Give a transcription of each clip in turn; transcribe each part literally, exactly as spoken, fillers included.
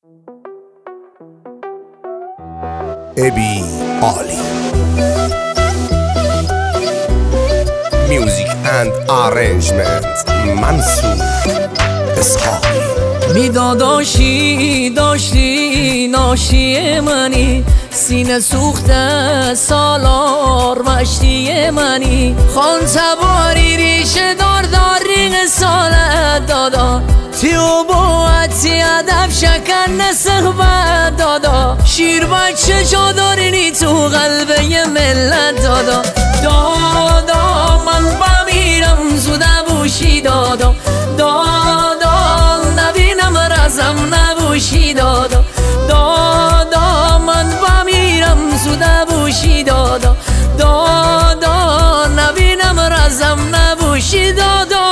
ابی عالی میوزیک اند آرنجمنت منصور اسحاقی. میداداشی داشتی ناشی منی، سینه سوخته سالار مشتی منی، خان تباری ریشه دار دار رینگ سالت دادا، تیو باعتی ادب شکن نسخبت دادا، شیر بچه جا دارینی تو قلبه ی ملت دادا. دادا من بمیرم زوده بوشی دادا، دادا نبینم رزم نبوشی دادا، دادا من بمیرم زوده بوشی دادا، دادا نبینم رزم نبوشی دادا.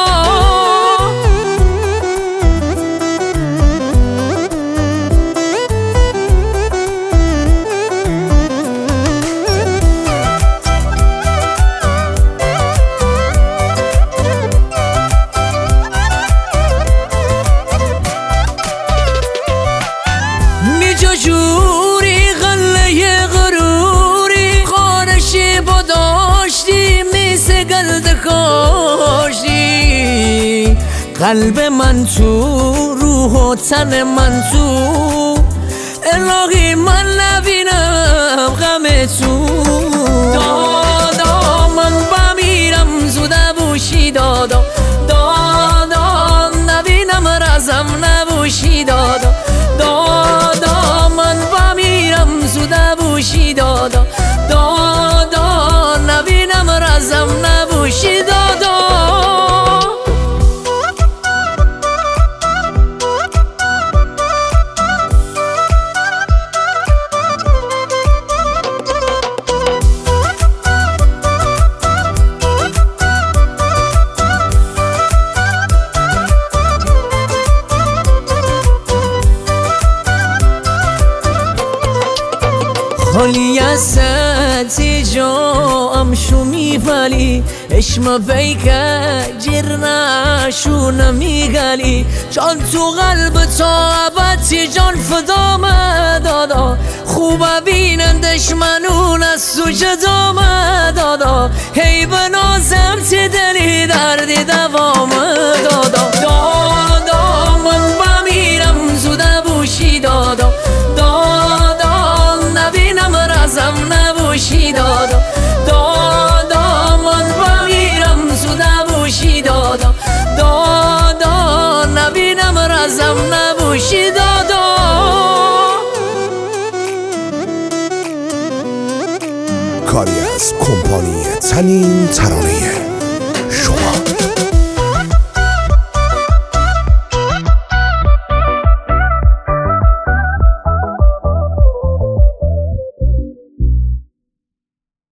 جوری غله غروری خارشی با داشتی میسه گلد کاشتی، قلب من تو روح و تن من تو، الهی من نبینم غم تو. دادا من بمیرم زوده بوشی دادا، دادا نبینم رزم نبوشی دادا، دادا من بمیرم زوده بوشی دادا، دادا نبینم رزم نبوشی دادا. حالی از ستی جا امشو میفلی، اشم بیکه جیر نشو نمیگلی، جان تو قلب تا ابدی جان فدام دادا، خوب بینن دشمنون از تو جدام دادا، هی بنازم تی دلی دردی دوام دادا. دادا من بمیرم زوده بوشی دادا، رزم نبوشی دادا، دادا من بمیرم زوده بوشی دادا، دادا نبینم رزم نبوشی دادا. کاری از کمپانی تنین ترانه